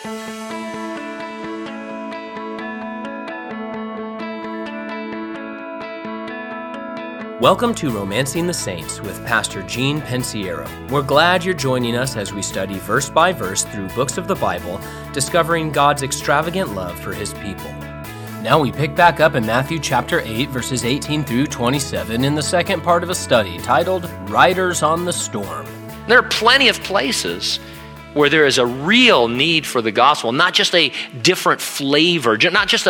Welcome to Romancing the Saints with Pastor Gene Pensiero. We're glad you're joining us as we study verse by verse through books of the Bible, discovering God's extravagant love for His people. Now we pick back up in Matthew chapter 8, verses 18 through 27 in the second part of a study titled Riders on the Storm. There are plenty of places where there is a real need for the gospel, not just a different flavor, not just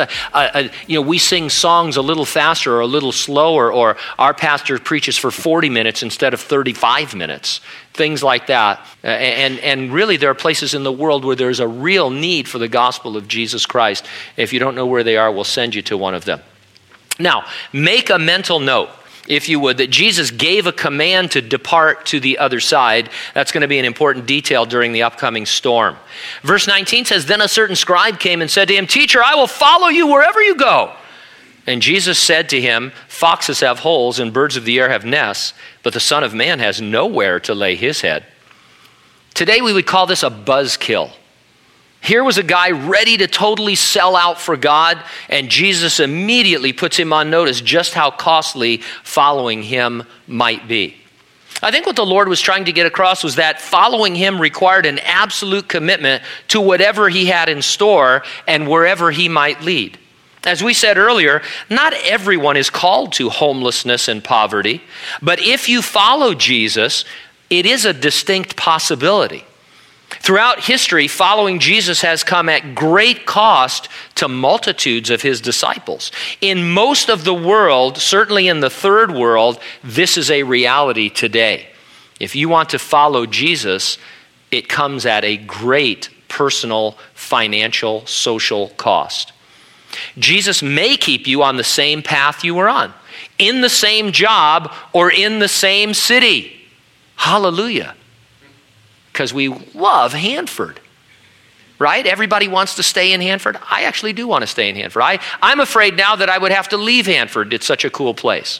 we sing songs a little faster or a little slower, or our pastor preaches for 40 minutes instead of 35 minutes, things like that. And really there are places in the world where there's a real need for the gospel of Jesus Christ. If you don't know where they are, we'll send you to one of them. Now, make a mental note, if you would, that Jesus gave a command to depart to the other side. That's going to be an important detail during the upcoming storm. Verse 19 says, "Then a certain scribe came and said to him, 'Teacher, I will follow you wherever you go.' And Jesus said to him, 'Foxes have holes and birds of the air have nests, but the Son of Man has nowhere to lay his head.'" Today we would call this a buzzkill. Here was a guy ready to totally sell out for God, and Jesus immediately puts him on notice just how costly following him might be. I think what the Lord was trying to get across was that following him required an absolute commitment to whatever he had in store and wherever he might lead. As we said earlier, not everyone is called to homelessness and poverty, but if you follow Jesus, it is a distinct possibility. Throughout history, following Jesus has come at great cost to multitudes of his disciples. In most of the world, certainly in the third world, this is a reality today. If you want to follow Jesus, it comes at a great personal, financial, social cost. Jesus may keep you on the same path you were on, in the same job, or in the same city. Hallelujah. Because we love Hanford, right? Everybody wants to stay in Hanford. I actually do want to stay in Hanford. I'm afraid now that I would have to leave Hanford. It's such a cool place.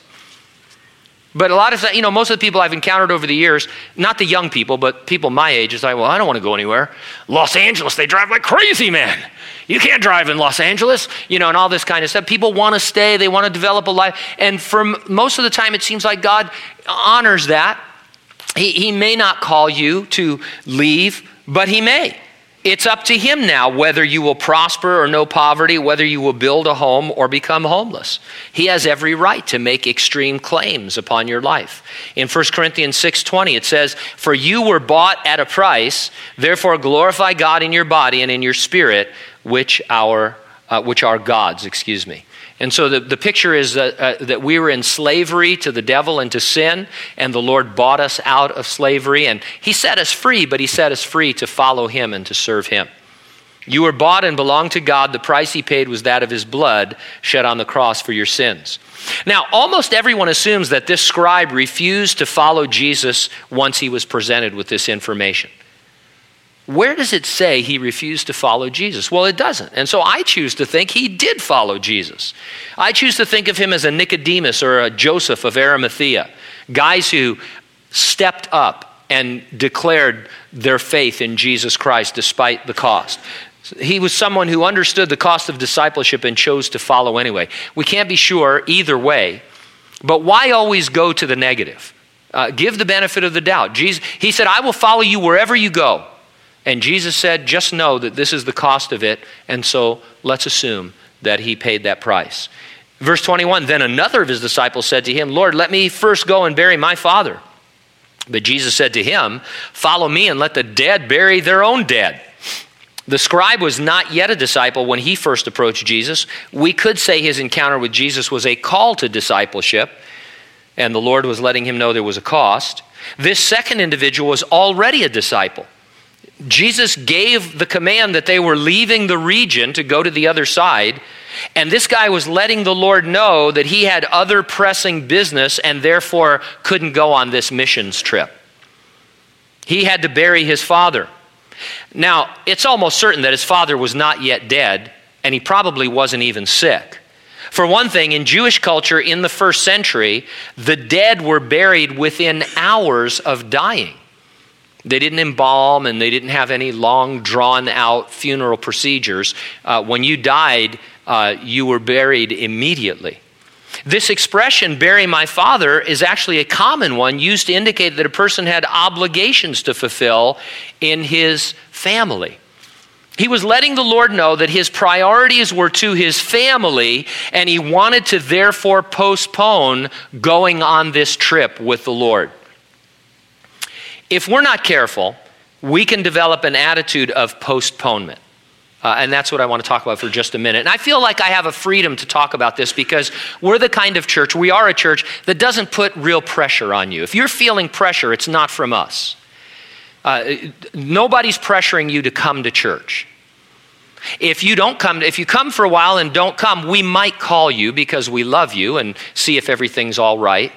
But a lot of, most of the people I've encountered over the years, not the young people, but people my age, is like, well, I don't want to go anywhere. Los Angeles, they drive like crazy, man. You can't drive in Los Angeles, and all this kind of stuff. People want to stay. They want to develop a life. And for most of the time, it seems like God honors that. He may not call you to leave, but he may. It's up to him now whether you will prosper or know poverty, whether you will build a home or become homeless. He has every right to make extreme claims upon your life. In 1 Corinthians 6:20, it says, "For you were bought at a price, therefore glorify God in your body and in your spirit, which are God's." And so the picture is that we were in slavery to the devil and to sin, and the Lord bought us out of slavery, and he set us free, but he set us free to follow him and to serve him. You were bought and belong to God. The price he paid was that of his blood shed on the cross for your sins. Now, almost everyone assumes that this scribe refused to follow Jesus once he was presented with this information. Where does it say he refused to follow Jesus? Well, it doesn't. And so I choose to think he did follow Jesus. I choose to think of him as a Nicodemus or a Joseph of Arimathea, guys who stepped up and declared their faith in Jesus Christ despite the cost. He was someone who understood the cost of discipleship and chose to follow anyway. We can't be sure either way, but why always go to the negative? Give the benefit of the doubt. He said, "I will follow you wherever you go." And Jesus said, just know that this is the cost of it, and so let's assume that he paid that price. Verse 21, "Then another of his disciples said to him, 'Lord, let me first go and bury my father.' But Jesus said to him, 'Follow me and let the dead bury their own dead.'" The scribe was not yet a disciple when he first approached Jesus. We could say his encounter with Jesus was a call to discipleship, and the Lord was letting him know there was a cost. This second individual was already a disciple. Jesus gave the command that they were leaving the region to go to the other side, and this guy was letting the Lord know that he had other pressing business and therefore couldn't go on this missions trip. He had to bury his father. Now, it's almost certain that his father was not yet dead, and he probably wasn't even sick. For one thing, in Jewish culture in the first century, the dead were buried within hours of dying. They didn't embalm, and they didn't have any long, drawn-out funeral procedures. When you died, you were buried immediately. This expression, bury my father, is actually a common one used to indicate that a person had obligations to fulfill in his family. He was letting the Lord know that his priorities were to his family, and he wanted to therefore postpone going on this trip with the Lord. If we're not careful, we can develop an attitude of postponement. And that's what I want to talk about for just a minute. And I feel like I have a freedom to talk about this because we're the kind of church, we are a church that doesn't put real pressure on you. If you're feeling pressure, it's not from us. Nobody's pressuring you to come to church. If you come for a while and don't come, we might call you because we love you and see if everything's all right.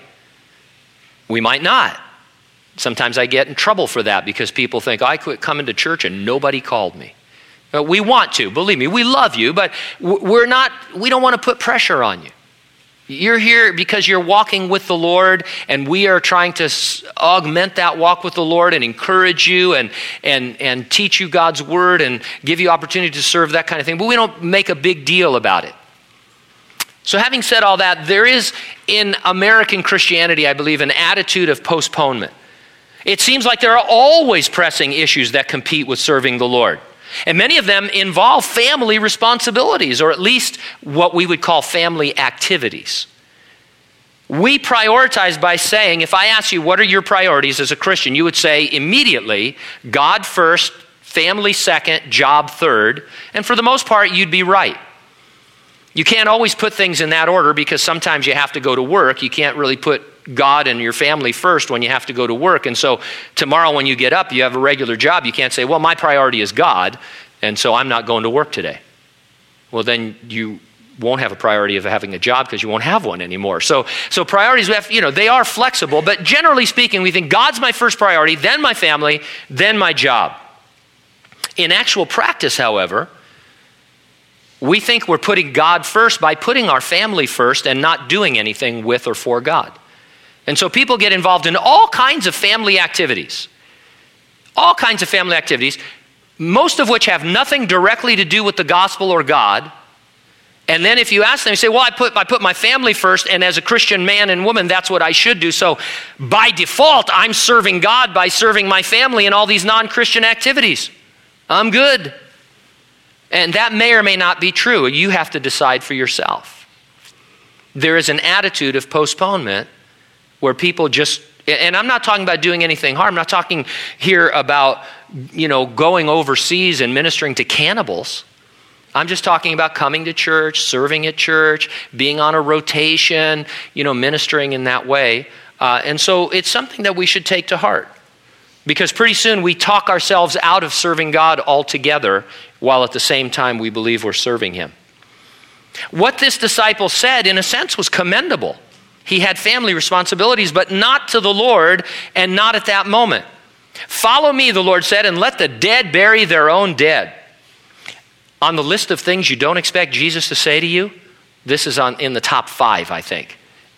We might not. Sometimes I get in trouble for that because people think, I quit coming to church and nobody called me. We want to, believe me, we love you, but we don't want to put pressure on you. You're here because you're walking with the Lord, and we are trying to augment that walk with the Lord and encourage you and teach you God's word and give you opportunity to serve, that kind of thing. But we don't make a big deal about it. So having said all that, there is in American Christianity, I believe, an attitude of postponement. It seems like there are always pressing issues that compete with serving the Lord. And many of them involve family responsibilities, or at least what we would call family activities. We prioritize by saying, if I ask you, what are your priorities as a Christian? You would say immediately, God first, family second, job third. And for the most part, you'd be right. You can't always put things in that order because sometimes you have to go to work. You can't really put God and your family first when you have to go to work. And so tomorrow when you get up, you have a regular job. You can't say, well, my priority is God, and so I'm not going to work today. Well, then you won't have a priority of having a job because you won't have one anymore. So priorities, they are flexible, but generally speaking, we think God's my first priority, then my family, then my job. In actual practice, however, we think we're putting God first by putting our family first and not doing anything with or for God. And so people get involved in all kinds of family activities. All kinds of family activities, most of which have nothing directly to do with the gospel or God. And then if you ask them, you say, well, I put my family first, and as a Christian man and woman, that's what I should do. So by default, I'm serving God by serving my family in all these non-Christian activities. I'm good. And that may or may not be true. You have to decide for yourself. There is an attitude of postponement where people just, and I'm not talking about doing anything harm. I'm not talking here about, going overseas and ministering to cannibals. I'm just talking about coming to church, serving at church, being on a rotation, ministering in that way. And so it's something that we should take to heart. Because pretty soon we talk ourselves out of serving God altogether, while at the same time we believe we're serving him. What this disciple said, in a sense, was commendable. He had family responsibilities, but not to the Lord and not at that moment. Follow me, the Lord said, and let the dead bury their own dead. On the list of things you don't expect Jesus to say to you, this is in the top 5, I think.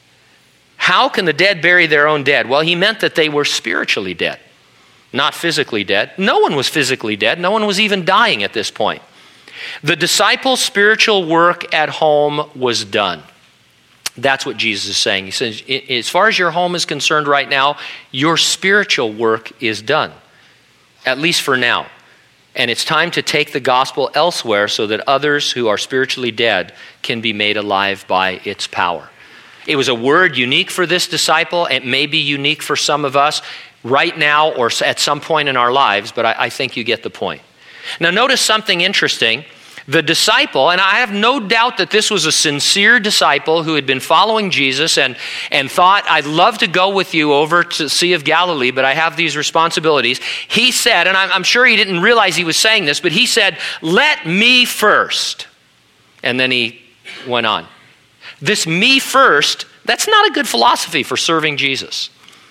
How can the dead bury their own dead? Well, he meant that they were spiritually dead. Not physically dead. No one was physically dead. No one was even dying at this point. The disciples' spiritual work at home was done. That's what Jesus is saying. He says, as far as your home is concerned right now, your spiritual work is done, at least for now. And it's time to take the gospel elsewhere so that others who are spiritually dead can be made alive by its power. It was a word unique for this disciple. It may be unique for some of us right now or at some point in our lives, but I think you get the point. Now notice something interesting. The disciple, and I have no doubt that this was a sincere disciple who had been following Jesus and thought, I'd love to go with you over to the Sea of Galilee, but I have these responsibilities. He said, and I'm sure he didn't realize he was saying this, but he said, let me first. And then he went on. This me first, that's not a good philosophy for serving Jesus.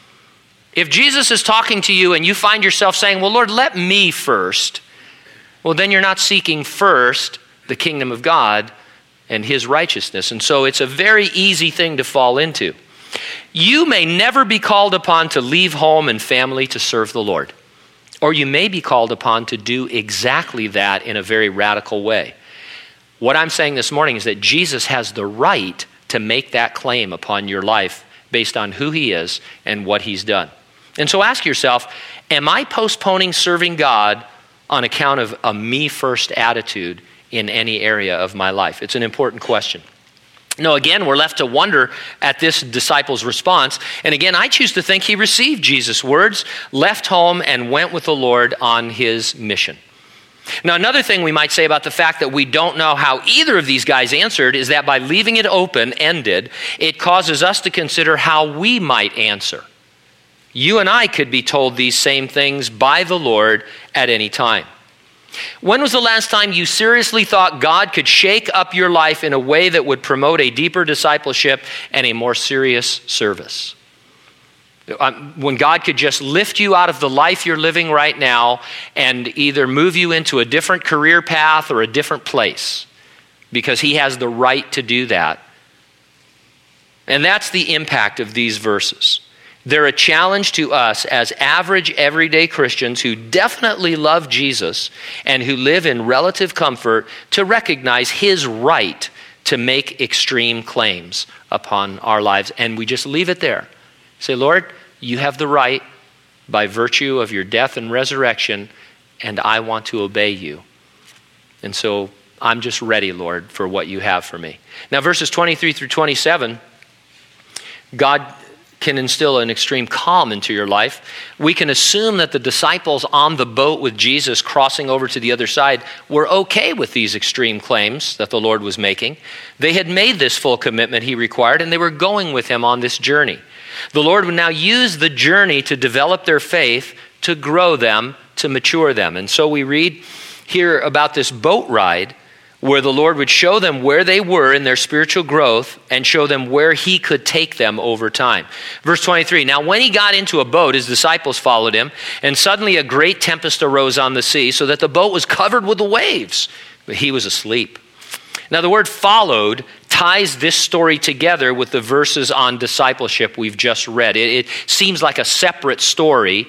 If Jesus is talking to you and you find yourself saying, well, Lord, let me first, well, then you're not seeking first the kingdom of God and his righteousness. And so it's a very easy thing to fall into. You may never be called upon to leave home and family to serve the Lord. Or you may be called upon to do exactly that in a very radical way. What I'm saying this morning is that Jesus has the right to make that claim upon your life based on who he is and what he's done. And so ask yourself, am I postponing serving God on account of a me-first attitude in any area of my life? It's an important question. No, again, we're left to wonder at this disciple's response. And again, I choose to think he received Jesus' words, left home, and went with the Lord on his mission. Now, another thing we might say about the fact that we don't know how either of these guys answered is that by leaving it open-ended, it causes us to consider how we might answer. You and I could be told these same things by the Lord at any time. When was the last time you seriously thought God could shake up your life in a way that would promote a deeper discipleship and a more serious service? When God could just lift you out of the life you're living right now and either move you into a different career path or a different place, because he has the right to do that. And that's the impact of these verses. They're a challenge to us as average, everyday Christians who definitely love Jesus and who live in relative comfort to recognize his right to make extreme claims upon our lives. And we just leave it there. Say, Lord, you have the right by virtue of your death and resurrection, and I want to obey you. And so I'm just ready, Lord, for what you have for me. Now, verses 23 through 27, God can instill an extreme calm into your life. We can assume that the disciples on the boat with Jesus crossing over to the other side were okay with these extreme claims that the Lord was making. They had made this full commitment he required, and they were going with him on this journey. The Lord would now use the journey to develop their faith, to grow them, to mature them. And so we read here about this boat ride where the Lord would show them where they were in their spiritual growth and show them where he could take them over time. Verse 23, now when he got into a boat, his disciples followed him, and suddenly a great tempest arose on the sea, so that the boat was covered with the waves, but he was asleep. Now the word followed ties this story together with the verses on discipleship we've just read. It seems like a separate story,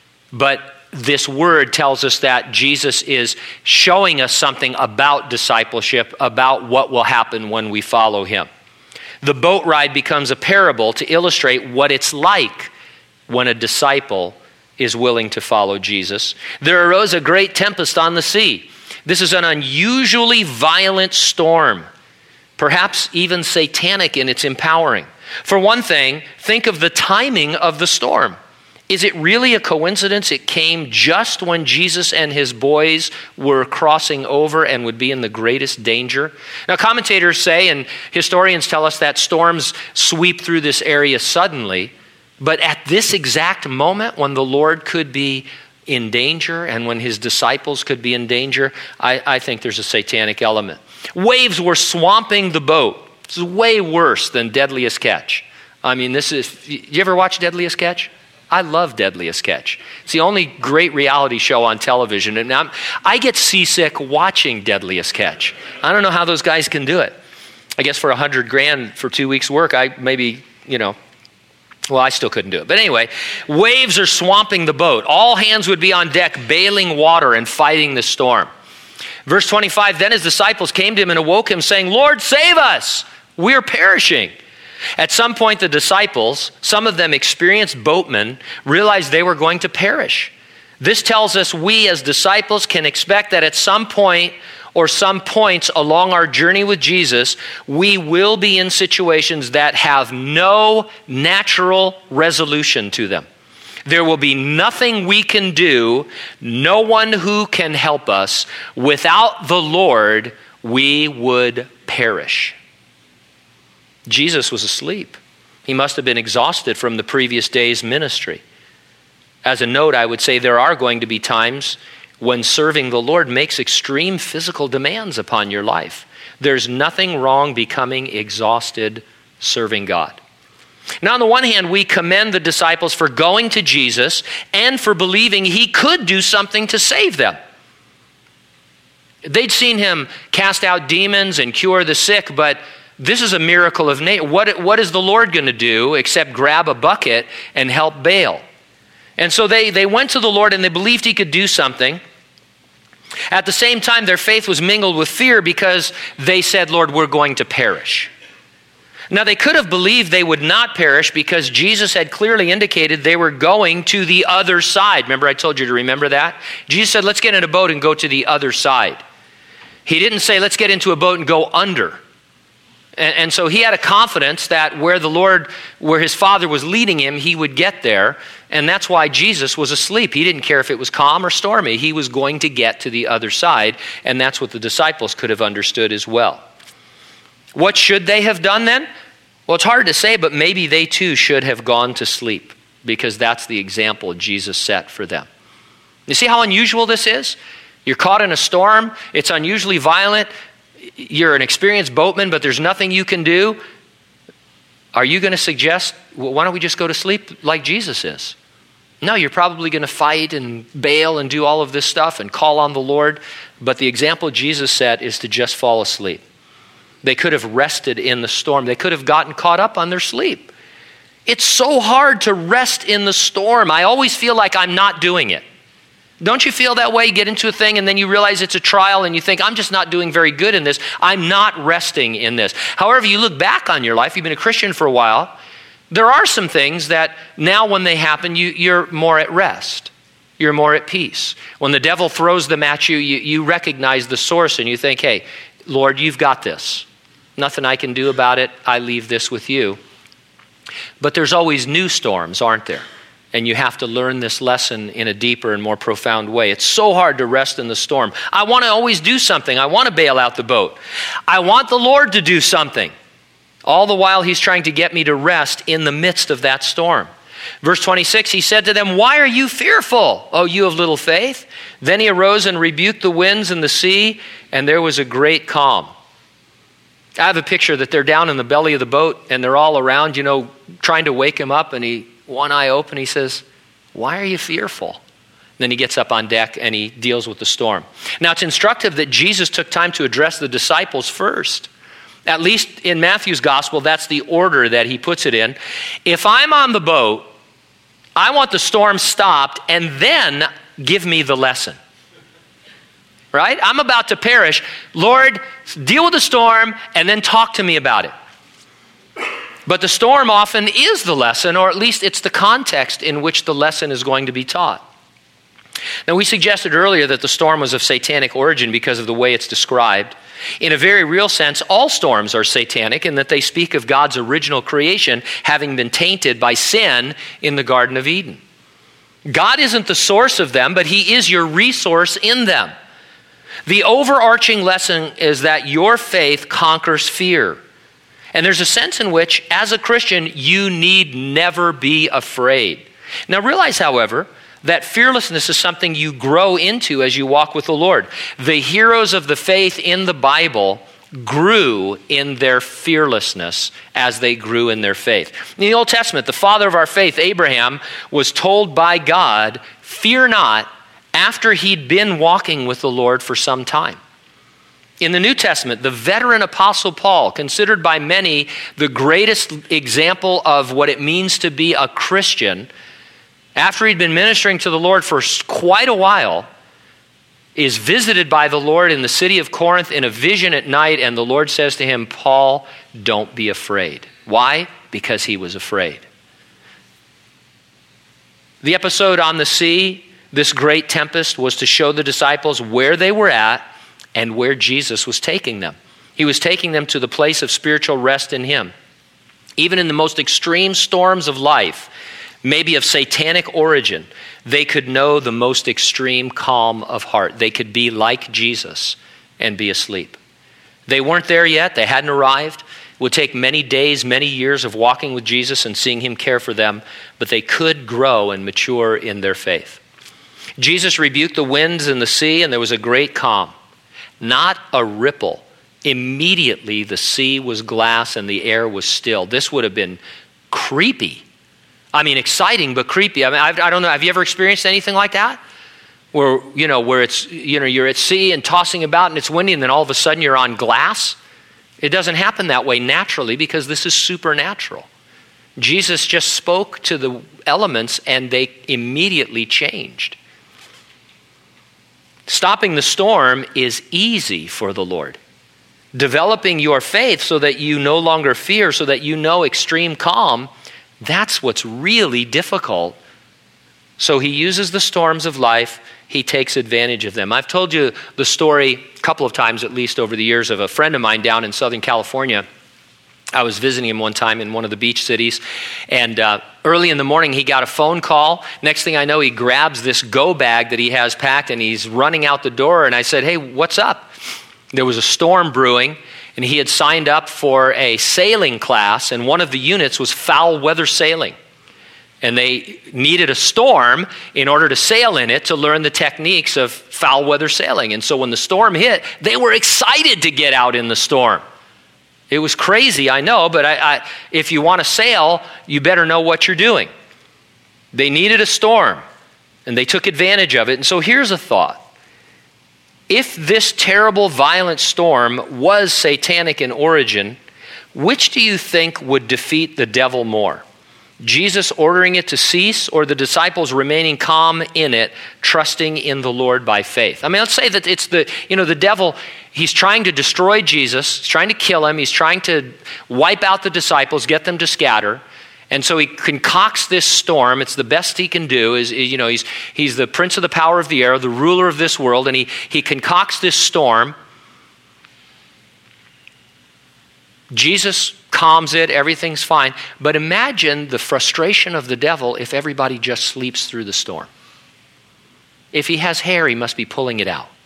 but this word tells us that Jesus is showing us something about discipleship, about what will happen when we follow him. The boat ride becomes a parable to illustrate what it's like when a disciple is willing to follow Jesus. There arose a great tempest on the sea. This is an unusually violent storm, perhaps even satanic in its empowering. For one thing, think of the timing of the storm. Is it really a coincidence it came just when Jesus and his boys were crossing over and would be in the greatest danger? Now, commentators say, and historians tell us, that storms sweep through this area suddenly, but at this exact moment when the Lord could be in danger and when his disciples could be in danger, I think there's a satanic element. Waves were swamping the boat. This is way worse than Deadliest Catch. I mean, you ever watch Deadliest Catch? I love Deadliest Catch. It's the only great reality show on television. And I get seasick watching Deadliest Catch. I don't know how those guys can do it. I guess for $100,000 for 2 weeks' work, I still couldn't do it. But anyway, waves are swamping the boat. All hands would be on deck, bailing water and fighting the storm. Verse 25, then his disciples came to him and awoke him, saying, Lord, save us! We're perishing. At some point, the disciples, some of them experienced boatmen, realized they were going to perish. This tells us we as disciples can expect that at some point or some points along our journey with Jesus, we will be in situations that have no natural resolution to them. There will be nothing we can do, no one who can help us. Without the Lord, we would perish. Jesus was asleep. He must have been exhausted from the previous day's ministry. As a note, I would say there are going to be times when serving the Lord makes extreme physical demands upon your life. There's nothing wrong becoming exhausted serving God. Now, on the one hand, we commend the disciples for going to Jesus and for believing he could do something to save them. They'd seen him cast out demons and cure the sick, but this is a miracle of nature. What is the Lord going to do except grab a bucket and help bail? And so they went to the Lord and they believed he could do something. At the same time, their faith was mingled with fear because they said, Lord, we're going to perish. Now, they could have believed they would not perish because Jesus had clearly indicated they were going to the other side. Remember, I told you to remember that? Jesus said, let's get in a boat and go to the other side. He didn't say, let's get into a boat and go under. And so he had a confidence that where his Father was leading him, he would get there. And that's why Jesus was asleep. He didn't care if it was calm or stormy. He was going to get to the other side. And that's what the disciples could have understood as well. What should they have done then? Well, it's hard to say, but maybe they too should have gone to sleep because that's the example Jesus set for them. You see how unusual this is? You're caught in a storm. It's unusually violent. You're an experienced boatman, but there's nothing you can do. Are you going to suggest, well, why don't we just go to sleep like Jesus is? No, you're probably going to fight and bail and do all of this stuff and call on the Lord. But the example Jesus set is to just fall asleep. They could have rested in the storm. They could have gotten caught up on their sleep. It's so hard to rest in the storm. I always feel like I'm not doing it. Don't you feel that way? You get into a thing and then you realize it's a trial and you think, I'm just not doing very good in this. I'm not resting in this. However, you look back on your life, you've been a Christian for a while, there are some things that now when they happen, you're more at rest. You're more at peace. When the devil throws them at you, you recognize the source and you think, hey, Lord, you've got this. Nothing I can do about it. I leave this with you. But there's always new storms, aren't there? And you have to learn this lesson in a deeper and more profound way. It's so hard to rest in the storm. I want to always do something. I want to bail out the boat. I want the Lord to do something. All the while he's trying to get me to rest in the midst of that storm. Verse 26, he said to them, why are you fearful, O you of little faith? Then he arose and rebuked the winds and the sea, and there was a great calm. I have a picture that they're down in the belly of the boat, and they're all around, trying to wake him up, and one eye open, he says, why are you fearful? And then he gets up on deck and he deals with the storm. Now it's instructive that Jesus took time to address the disciples first. At least in Matthew's gospel, that's the order that he puts it in. If I'm on the boat, I want the storm stopped and then give me the lesson. Right? I'm about to perish. Lord, deal with the storm and then talk to me about it. But the storm often is the lesson, or at least it's the context in which the lesson is going to be taught. Now, we suggested earlier that the storm was of satanic origin because of the way it's described. In a very real sense, all storms are satanic in that they speak of God's original creation having been tainted by sin in the Garden of Eden. God isn't the source of them, but he is your resource in them. The overarching lesson is that your faith conquers fear. And there's a sense in which, as a Christian, you need never be afraid. Now realize, however, that fearlessness is something you grow into as you walk with the Lord. The heroes of the faith in the Bible grew in their fearlessness as they grew in their faith. In the Old Testament, the father of our faith, Abraham, was told by God, fear not, after he'd been walking with the Lord for some time. In the New Testament, the veteran apostle Paul, considered by many the greatest example of what it means to be a Christian, after he'd been ministering to the Lord for quite a while, is visited by the Lord in the city of Corinth in a vision at night, and the Lord says to him, Paul, don't be afraid. Why? Because he was afraid. The episode on the sea, this great tempest, was to show the disciples where they were at and where Jesus was taking them. He was taking them to the place of spiritual rest in him. Even in the most extreme storms of life, maybe of satanic origin, they could know the most extreme calm of heart. They could be like Jesus and be asleep. They weren't there yet. They hadn't arrived. It would take many days, many years of walking with Jesus and seeing him care for them, but they could grow and mature in their faith. Jesus rebuked the winds and the sea, and there was a great calm. Not a ripple. Immediately the sea was glass and the air was still. This would have been creepy. I mean, exciting, but creepy. I mean, I don't know. Have you ever experienced anything like that? Where it's, you're at sea and tossing about and it's windy and then all of a sudden you're on glass? It doesn't happen that way naturally because this is supernatural. Jesus just spoke to the elements and they immediately changed. Stopping the storm is easy for the Lord. Developing your faith so that you no longer fear, so that you know extreme calm, that's what's really difficult. So he uses the storms of life. He takes advantage of them. I've told you the story a couple of times, at least over the years, of a friend of mine down in Southern California. I was visiting him one time in one of the beach cities, and early in the morning he got a phone call. Next thing I know, he grabs this go bag that he has packed and he's running out the door, and I said, "Hey, what's up?" There was a storm brewing, and he had signed up for a sailing class, and one of the units was foul weather sailing. And they needed a storm in order to sail in it to learn the techniques of foul weather sailing. And so when the storm hit, they were excited to get out in the storm. It was crazy, I know, but if you want to sail, you better know what you're doing. They needed a storm, and they took advantage of it. And so here's a thought. If this terrible, violent storm was satanic in origin, which do you think would defeat the devil more? Jesus ordering it to cease, or the disciples remaining calm in it, trusting in the Lord by faith? I mean, let's say that it's the devil, he's trying to destroy Jesus, he's trying to kill him, he's trying to wipe out the disciples, get them to scatter. And so he concocts this storm. It's the best he can do. He's the prince of the power of the air, the ruler of this world, and he concocts this storm. Jesus calms it, everything's fine. But imagine the frustration of the devil if everybody just sleeps through the storm. If he has hair, he must be pulling it out.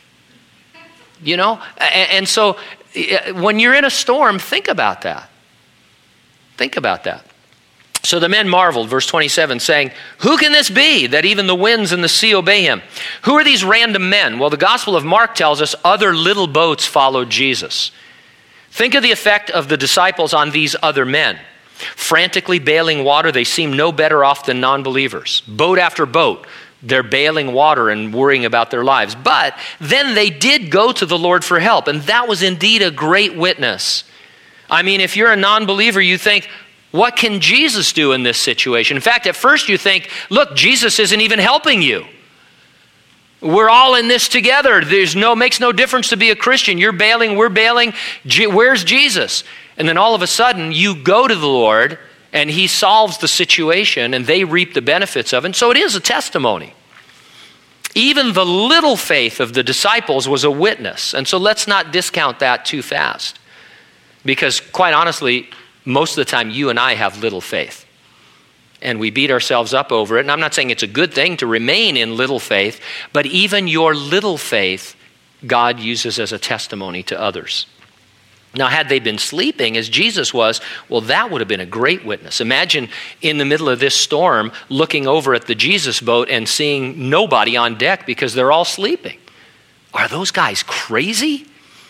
You know? And so when you're in a storm, think about that. Think about that. So the men marveled, verse 27, saying, "Who can this be, that even the winds and the sea obey him?" Who are these random men? Well, the Gospel of Mark tells us other little boats followed Jesus. Think of the effect of the disciples on these other men. Frantically bailing water, they seem no better off than non-believers. Boat after boat, they're bailing water and worrying about their lives. But then they did go to the Lord for help, and that was indeed a great witness. I mean, if you're a non-believer, you think, what can Jesus do in this situation? In fact, at first you think, look, Jesus isn't even helping you. We're all in this together. Makes no difference to be a Christian. You're bailing, we're bailing. Where's Jesus? And then all of a sudden you go to the Lord and he solves the situation and they reap the benefits of it. And so it is a testimony. Even the little faith of the disciples was a witness. And so let's not discount that too fast. Because quite honestly, most of the time you and I have little faith. And we beat ourselves up over it. And I'm not saying it's a good thing to remain in little faith, but even your little faith, God uses as a testimony to others. Now, had they been sleeping as Jesus was, well, that would have been a great witness. Imagine in the middle of this storm, looking over at the Jesus boat and seeing nobody on deck because they're all sleeping. Are those guys crazy?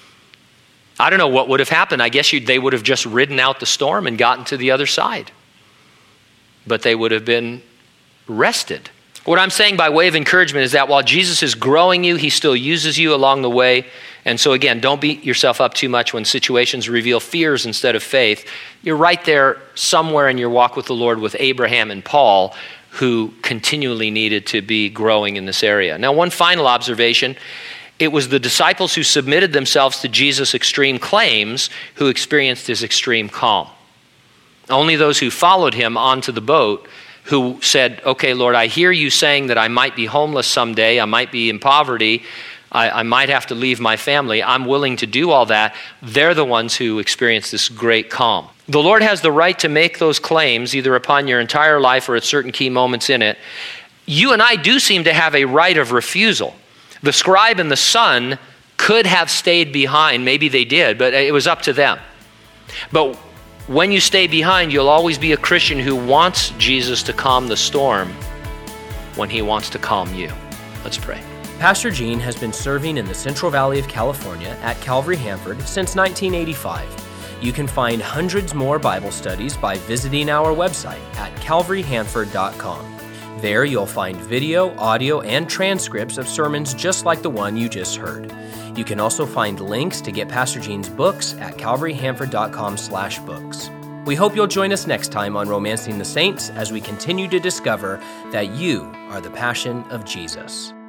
I don't know what would have happened. I guess they would have just ridden out the storm and gotten to the other side. But they would have been rested. What I'm saying by way of encouragement is that while Jesus is growing you, he still uses you along the way. And so again, don't beat yourself up too much when situations reveal fears instead of faith. You're right there somewhere in your walk with the Lord with Abraham and Paul, who continually needed to be growing in this area. Now, one final observation. It was the disciples who submitted themselves to Jesus' extreme claims who experienced his extreme calm. Only those who followed him onto the boat, who said, okay, Lord, I hear you saying that I might be homeless someday, I might be in poverty, I might have to leave my family, I'm willing to do all that. They're the ones who experience this great calm. The Lord has the right to make those claims either upon your entire life or at certain key moments in it. You and I do seem to have a right of refusal. The scribe and the son could have stayed behind, maybe they did, but it was up to them. But when you stay behind, you'll always be a Christian who wants Jesus to calm the storm when he wants to calm you. Let's pray. Pastor Gene has been serving in the Central Valley of California at Calvary Hanford since 1985. You can find hundreds more Bible studies by visiting our website at calvaryhanford.com. There you'll find video, audio, and transcripts of sermons just like the one you just heard. You can also find links to get Pastor Gene's books at calvaryhanford.com/books. We hope you'll join us next time on Romancing the Saints as we continue to discover that you are the passion of Jesus.